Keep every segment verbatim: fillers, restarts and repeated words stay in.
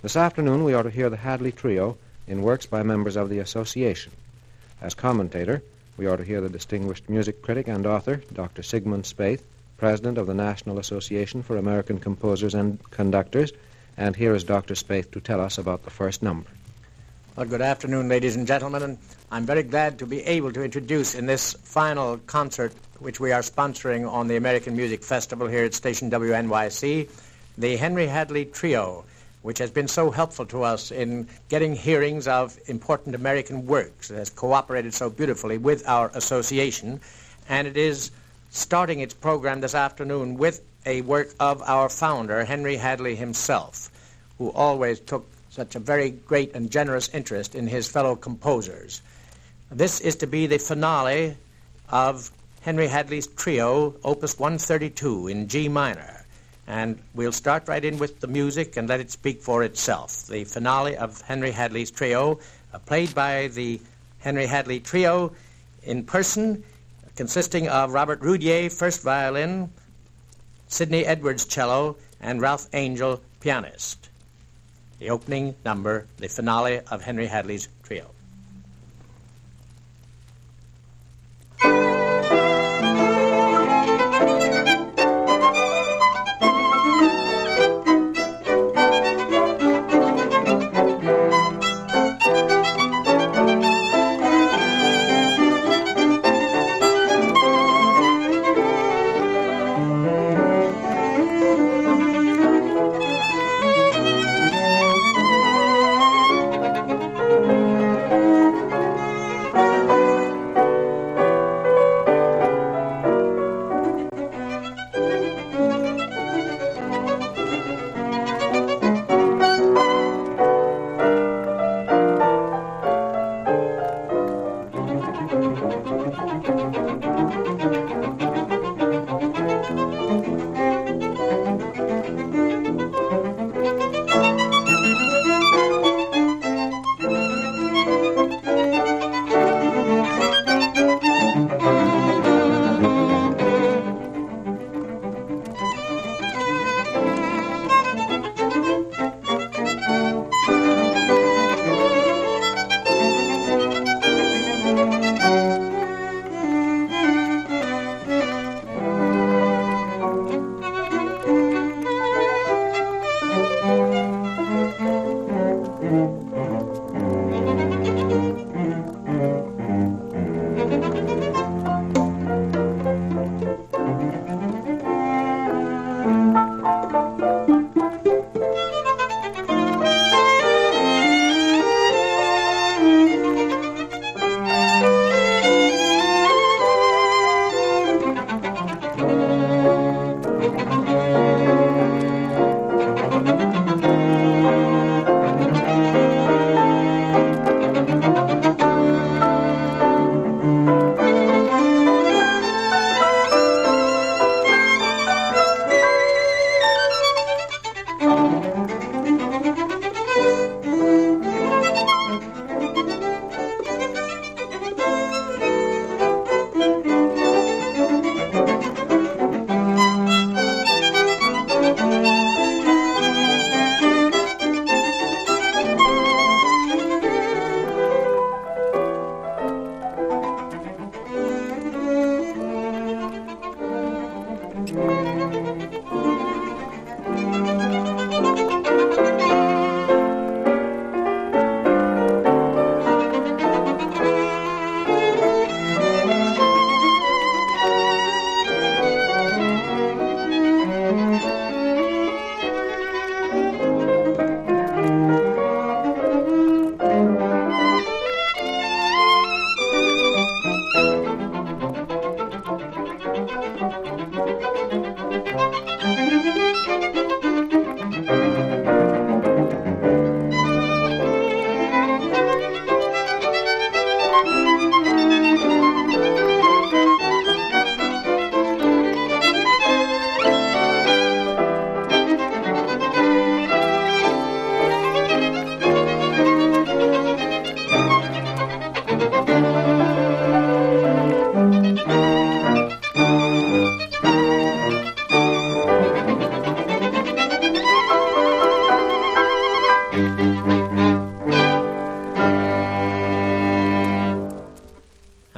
This afternoon we are to hear the Hadley Trio in works by members of the Association. As commentator, we are to hear the distinguished music critic and author, Doctor Sigmund Spaeth, President of the National Association for American Composers and Conductors, and here is Doctor Spaeth to tell us about the first number. Well, good afternoon, ladies and gentlemen, and I'm very glad to be able to introduce in this final concert, which we are sponsoring on the American Music Festival here at Station W N Y C, the Henry Hadley Trio, which has been so helpful to us in getting hearings of important American works. It has cooperated so beautifully with our association, and it is starting its program this afternoon with a work of our founder, Henry Hadley himself, who always took such a very great and generous interest in his fellow composers. This is to be the finale of Henry Hadley's Trio, Opus one thirty-two in G minor. And we'll start right in with the music and let it speak for itself. The finale of Henry Hadley's Trio, uh, played by the Henry Hadley Trio in person, consisting of Robert Roudier, first violin, Sidney Edwards, cello, and Ralph Angel, pianist. The opening number, the finale of Henry Hadley's Trio.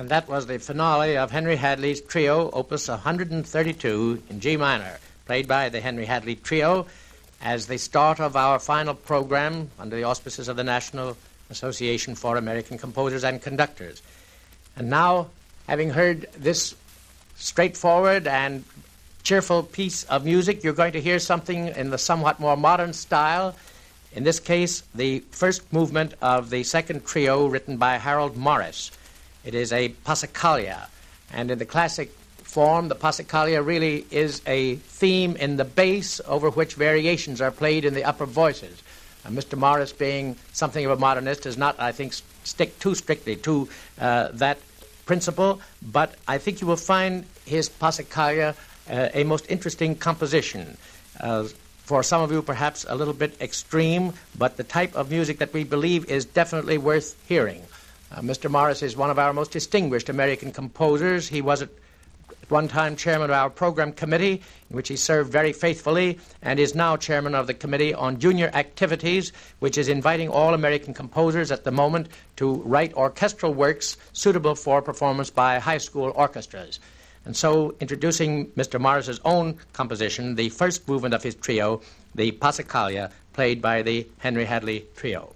And that was the finale of Henry Hadley's Trio, Opus one hundred thirty-two in G minor, played by the Henry Hadley Trio as the start of our final program under the auspices of the National Association for American Composers and Conductors. And now, having heard this straightforward and cheerful piece of music, you're going to hear something in the somewhat more modern style. In this case, the first movement of the second trio written by Harold Morris. It is a Passacaglia, and in the classic form, the Passacaglia really is a theme in the bass over which variations are played in the upper voices. Uh, Mister Morris, being something of a modernist, does not, I think, stick too strictly to uh, that principle, but I think you will find his Passacaglia uh, a most interesting composition. Uh, for some of you, perhaps a little bit extreme, but the type of music that we believe is definitely worth hearing. Uh, Mister Morris is one of our most distinguished American composers. He was at one time chairman of our program committee, in which he served very faithfully, and is now chairman of the Committee on Junior Activities, which is inviting all American composers at the moment to write orchestral works suitable for performance by high school orchestras. And so, introducing Mister Morris's own composition, the first movement of his trio, the Passacaglia, played by the Henry Hadley Trio.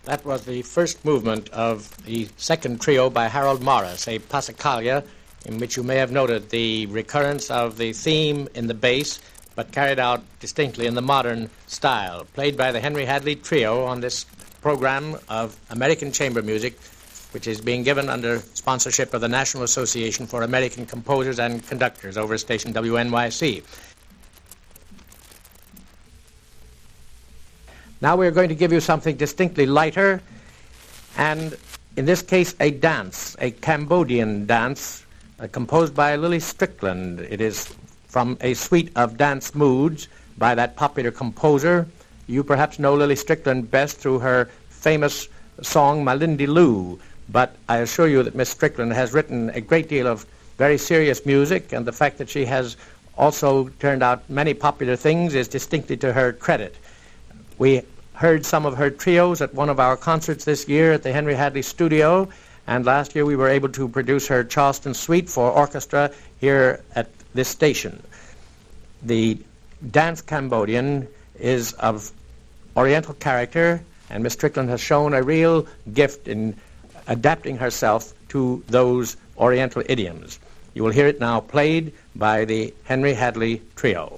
That was the first movement of the second trio by Harold Morris, a Passacaglia, in which you may have noted the recurrence of the theme in the bass, but carried out distinctly in the modern style, played by the Henry Hadley Trio on this program of American chamber music, which is being given under sponsorship of the National Association for American Composers and Conductors over station W N Y C. Now we're going to give you something distinctly lighter, and in this case a dance, a Cambodian dance, uh, composed by Lily Strickland. It is from a suite of dance moods by that popular composer. You perhaps know Lily Strickland best through her famous song Malindi Lou, but I assure you that Miss Strickland has written a great deal of very serious music, and the fact that she has also turned out many popular things is distinctly to her credit. We heard some of her trios at one of our concerts this year at the Henry Hadley Studio, and last year we were able to produce her Charleston Suite for orchestra here at this station. The dance Cambodian is of Oriental character, and Miss Strickland has shown a real gift in adapting herself to those Oriental idioms. You will hear it now played by the Henry Hadley Trio.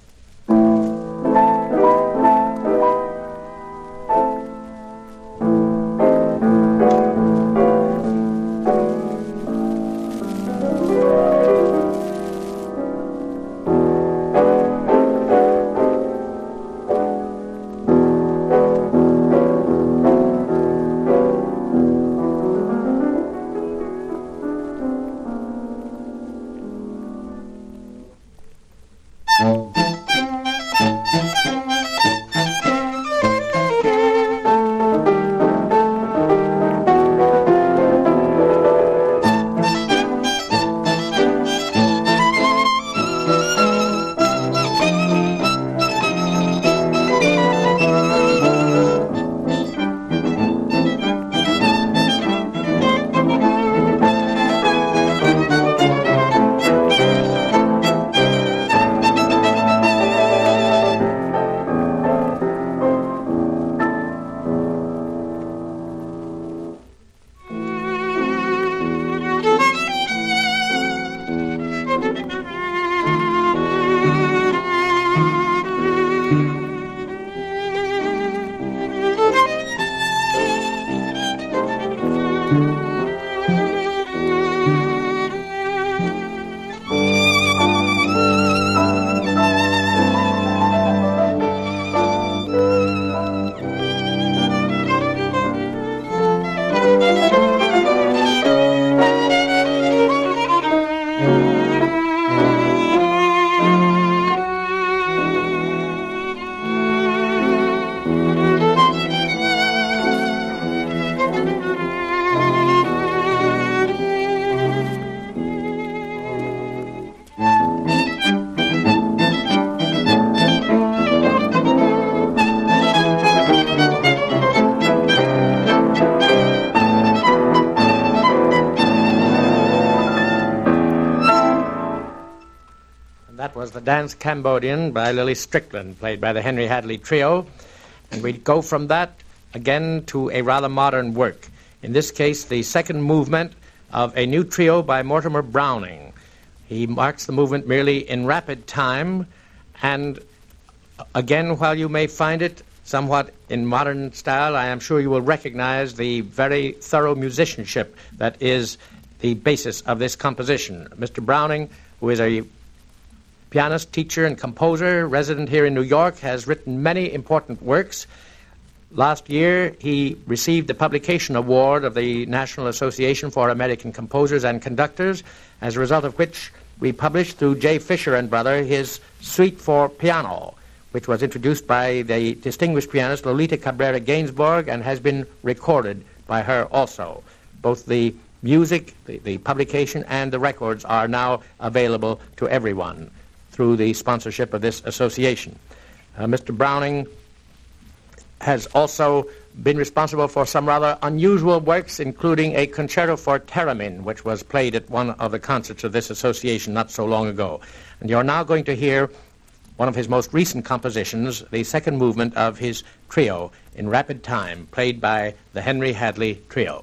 That was the Dance Cambodian by Lily Strickland, played by the Henry Hadley Trio. And we go from that again to a rather modern work. In this case, the second movement of a new trio by Mortimer Browning. He marks the movement merely in rapid time, and again, while you may find it somewhat in modern style, I am sure you will recognize the very thorough musicianship that is the basis of this composition. Mister Browning, who is a pianist, teacher, and composer, resident here in New York, has written many important works. Last year, he received the Publication Award of the National Association for American Composers and Conductors, as a result of which we published through J. Fisher and Brother his Suite for Piano, which was introduced by the distinguished pianist Lolita Cabrera Gainsbourg and has been recorded by her also. Both the music, the, the publication, and the records are now available to everyone through the sponsorship of this association. Uh, Mister Browning has also been responsible for some rather unusual works, including a concerto for theremin, which was played at one of the concerts of this association not so long ago. And you're now going to hear one of his most recent compositions, the second movement of his trio in rapid time, played by the Henry Hadley Trio.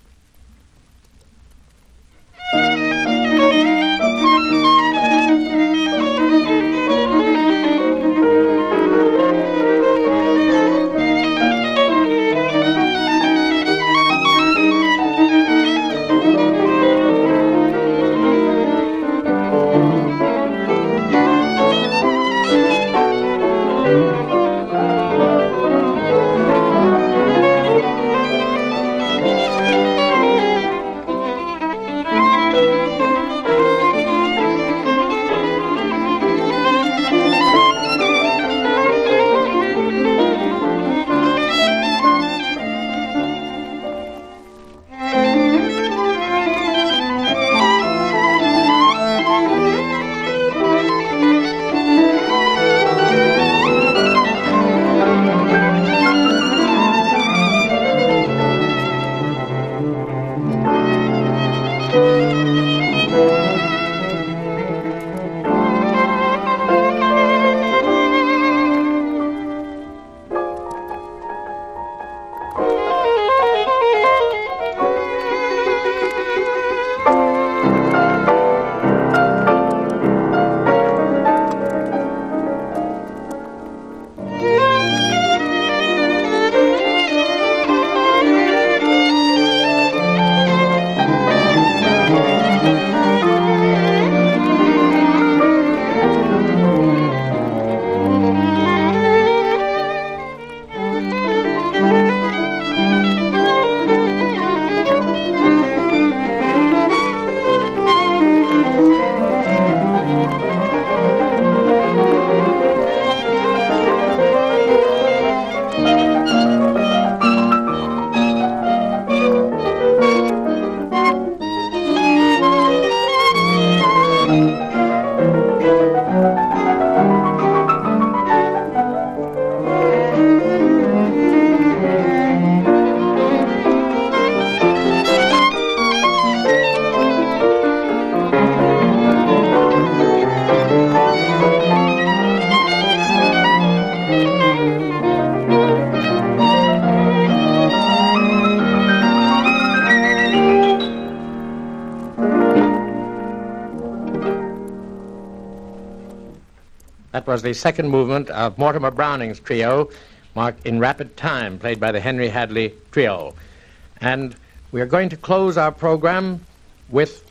That was the second movement of Mortimer Browning's trio, marked in rapid time, played by the Henry Hadley Trio. And we are going to close our program with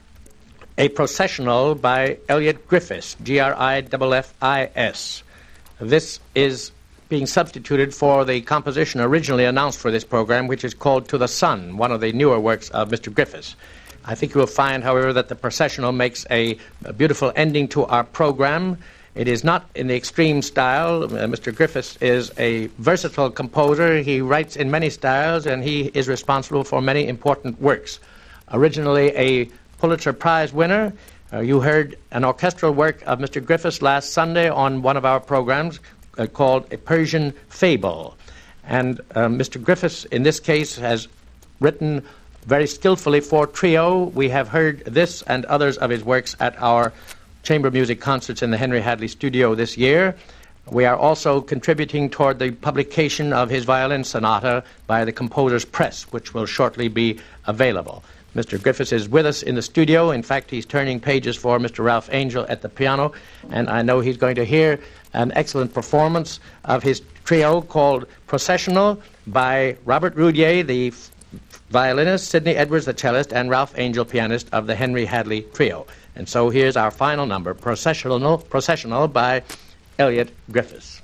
a processional by Elliot Griffiths, G R I F F I S. This is being substituted for the composition originally announced for this program, which is called To the Sun, one of the newer works of Mister Griffiths. I think you will find, however, that the processional makes a, a beautiful ending to our program. It is not in the extreme style. Uh, Mister Griffiths is a versatile composer. He writes in many styles, and he is responsible for many important works. Originally a Pulitzer Prize winner, uh, you heard an orchestral work of Mister Griffiths last Sunday on one of our programs uh, called A Persian Fable. And uh, Mister Griffiths, in this case, has written very skillfully for trio. We have heard this and others of his works at our chamber music concerts in the Henry Hadley studio this year. We are also contributing toward the publication of his violin sonata by the Composers Press, which will shortly be available. Mister Griffiths is with us in the studio. In fact, he's turning pages for Mister Ralph Angel at the piano, and I know he's going to hear an excellent performance of his trio called Processional by Robert Roudier, the violinist, Sidney Edwards, the cellist, and Ralph Angel, pianist of the Henry Hadley Trio. And so here's our final number, Processional, Processional by Elliot Griffiths.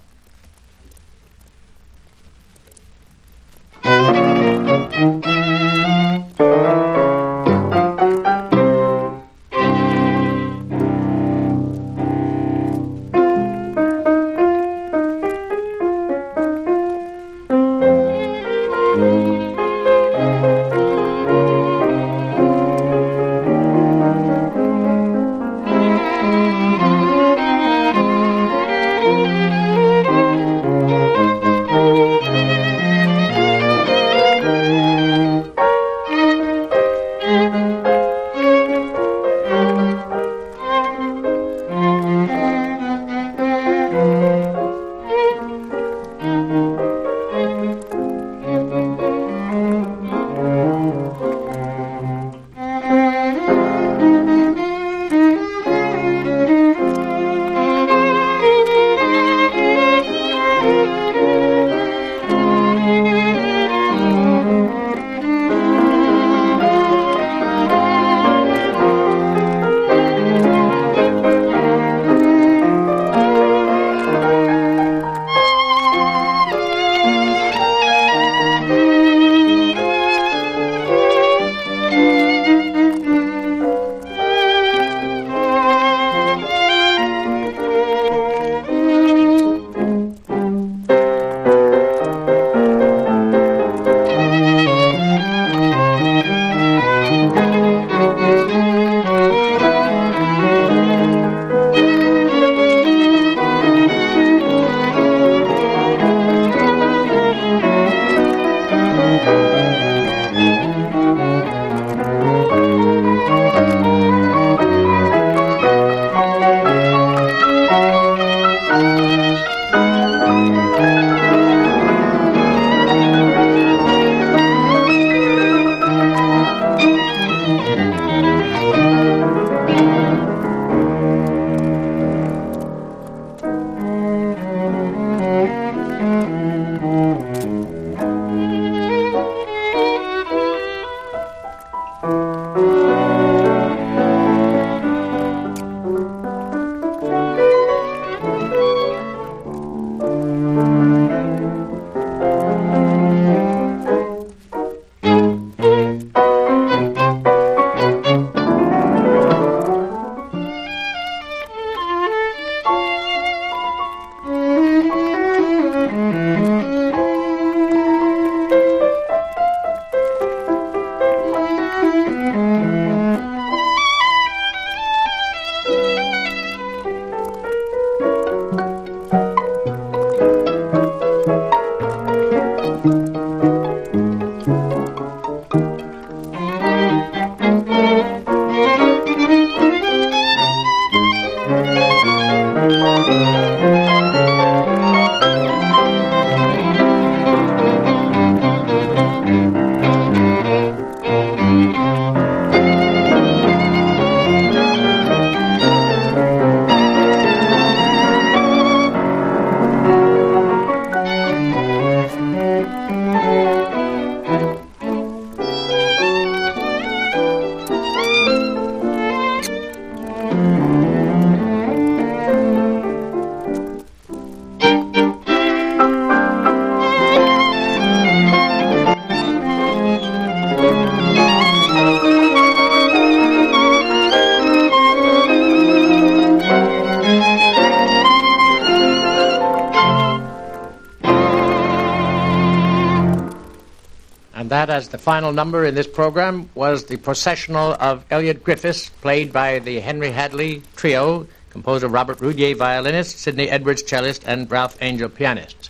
that, as the final number in this program, was the processional of Elliot Griffiths, played by the Henry Hadley Trio, composed of Robert Roudier, violinist, Sidney Edwards, cellist, and Ralph Angel, pianist.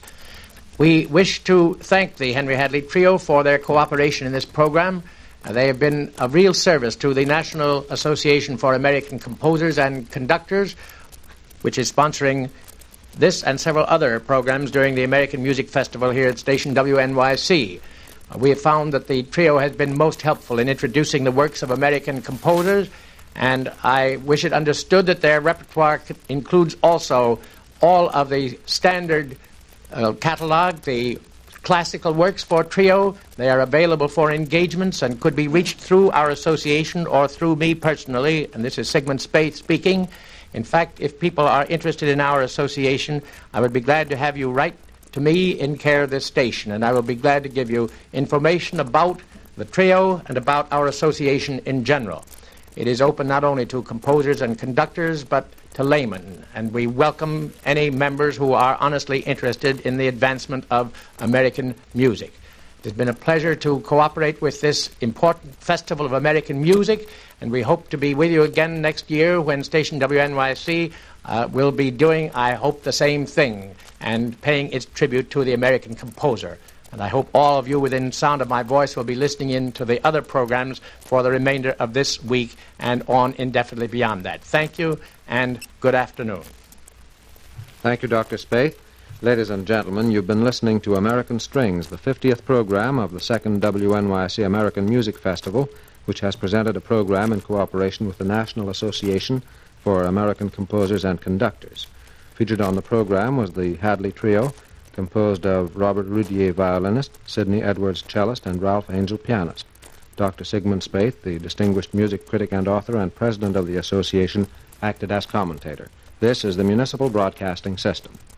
We wish to thank the Henry Hadley Trio for their cooperation in this program. Uh, they have been of real service to the National Association for American Composers and Conductors, which is sponsoring this and several other programs during the American Music Festival here at station W N Y C. Uh, we have found that the trio has been most helpful in introducing the works of American composers, and I wish it understood that their repertoire c- includes also all of the standard uh, catalog, the classical works for trio. They are available for engagements and could be reached through our association or through me personally, and this is Sigmund Spaeth speaking. In fact, if people are interested in our association, I would be glad to have you write to me in care of this station, and I will be glad to give you information about the trio and about our association in general. It is open not only to composers and conductors, but to laymen, and we welcome any members who are honestly interested in the advancement of American music. It has been a pleasure to cooperate with this important Festival of American Music, and we hope to be with you again next year when station W N Y C uh, will be doing, I hope, the same thing and paying its tribute to the American composer. And I hope all of you within sound of my voice will be listening in to the other programs for the remainder of this week and on indefinitely beyond that. Thank you, and good afternoon. Thank you, Doctor Spaeth. Ladies and gentlemen, you've been listening to American Strings, the fiftieth program of the second W N Y C American Music Festival, which has presented a program in cooperation with the National Association for American Composers and Conductors. Featured on the program was the Hadley Trio, composed of Robert Roudier, violinist, Sidney Edwards, cellist, and Ralph Angel, pianist. Doctor Sigmund Spaeth, the distinguished music critic and author and president of the association, acted as commentator. This is the Municipal Broadcasting System.